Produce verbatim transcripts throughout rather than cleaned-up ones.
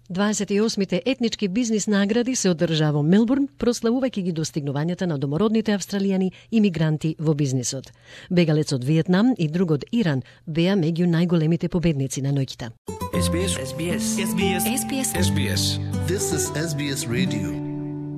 дваесет и осмите етнички бизнис награди се одржаа во Мелбурн, прославувајќи ги достигнувањата на домородните австралијани имигранти во бизнисот. Бегалец од Виетнам и друг од Иран беа меѓу најголемите победници на ноќта. Ес Би Ес, Ес Би Ес, Ес Би Ес, Ес Би Ес, Ес Би Ес. This is Ес Би Ес Radio.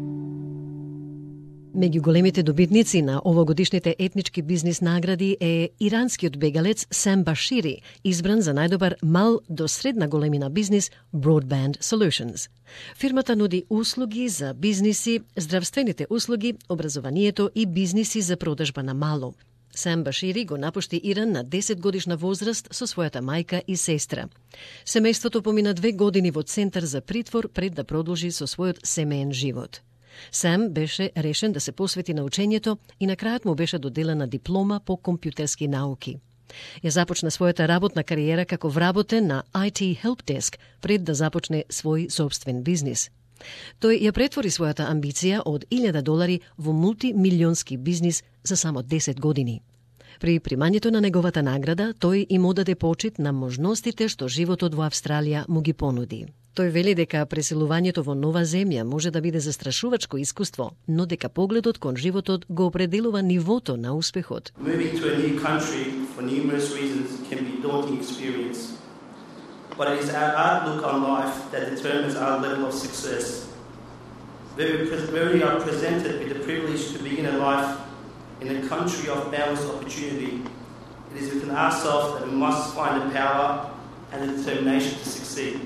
Меѓу големите добитници на овогодишните етнички бизнис награди е иранскиот бегалец Сам Башири, избран за најдобар мал до средна големина бизнис Broadband Solutions. Фирмата нуди услуги за бизниси, здравствените услуги, образованието и бизниси за продажба на мало. Сам Башири го напушти Иран на десет годишна возраст со својата мајка и сестра. Семејството помина две години во центар за притвор пред да продолжи со својот семеен живот. Сам беше решен да се посвети на учењето и на крајот му беше доделена диплома по компјутерски науки. Ја започна својата работна кариера како вработен на ай ти Help Desk пред да започне свој собствен бизнис. Тој ја претвори својата амбиција од илјада долари во мултимилионски бизнис за само десет години. При примањето на неговата награда, тој им одаде почит на можностите што животот во Австралија му ги понуди. Тој вели дека преселувањето во нова земја може да биде застрашувачко искуство, но дека погледот кон животот го определува нивото на успехот. Moving to a new country for numerous reasons can be a daunting experience. But it is our outlook on life that determines our level of success. Very, very are presented with the privilege to begin a life in a country of boundless opportunity. It is within ourselves that we must find the power and the determination to succeed.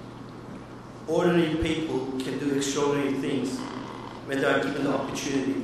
Ordinary people can do extraordinary things when they are given the opportunity.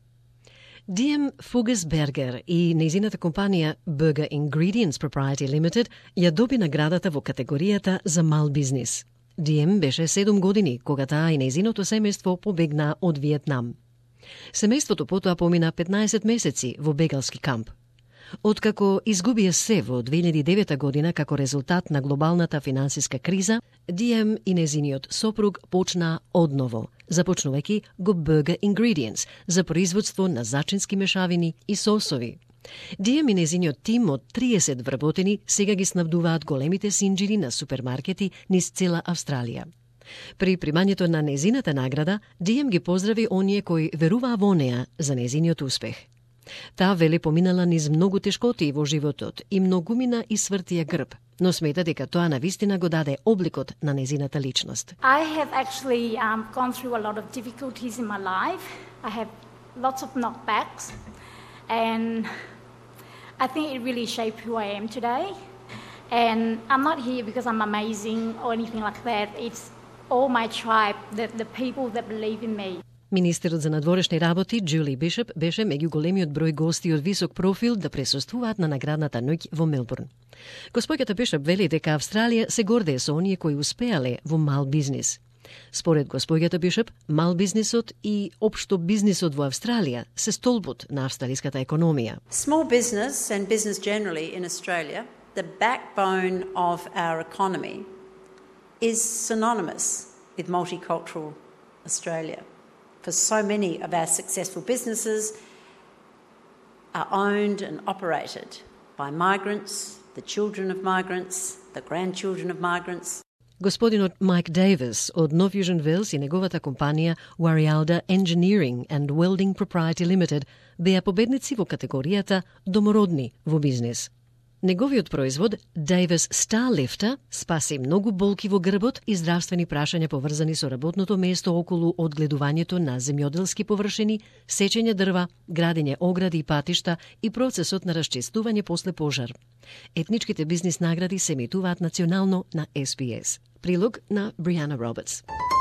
Ди Ем Фугесбергер и нејзината компанија Burger Ingredients Proprietary Limited ја доби наградата во категоријата за мал бизнис. Ди Ем беше седум години кога таа и нејзиното семејство побегнаа од Виетнам. Семејството потоа помина петнаесет месеци во бегалски камп. Откако изгубија се во две илјади и девета година како резултат на глобалната финансиска криза, Ди Ем и незиниот сопруг почнаа одново, започнувајќи го Burger Ingredients за производство на зачински мешавини и сосови. Ди Ем и незиниот тим од триесет вработени сега ги снабдуваат големите синџири на супермаркети низ цела Австралија. При примањето на незината награда, Ди Ем ги поздрави оние кои веруваа во неа за незиниот успех. Таа вели поминала низ многу тешкоти во животот и многумина и свртија грб, но смета дека тоа навистина го даде обликот на незината личност. I have actually um, gone through a lot of difficulties in my life. I have lots of knockbacks and I think it really shaped who I am today. And I'm not here because I'm amazing or anything like that. It's all my tribe, the, the people that believe in me. Министерот за надворешни работи Џули Бишоп беше меѓу големиот број гости од висок профил да присуствуваат на наградната ноќ во Мелбурн. Госпоѓата Бишоп вели дека Австралија се гордее со оние кои успеале во мал бизнис. Според госпоѓата Бишоп, мал бизнисот и општо бизнисот во Австралија се столбот на австралиската економија. Small business and business generally in Australia, the backbone of our economy, is synonymous with multicultural Australia. For so many of our successful businesses are owned and operated by migrants, the children of migrants, the grandchildren of migrants. Господинот Майк Дейвис од Нов Јужен Велс и неговата компанија Warialda Engineering and Welding Proprietary Limited беа победници во категоријата домородни во бизнис. Неговиот производ, Davis Starlifter, спаси многу болки во грбот и здравствени прашања поврзани со работното место околу одгледувањето на земјоделски површини, сечење дрва, градење огради и патишта и процесот на расчистување после пожар. Етничките бизнис награди се емитуваат национално на Ес Би Ес. Прилог на Бриана Робертс.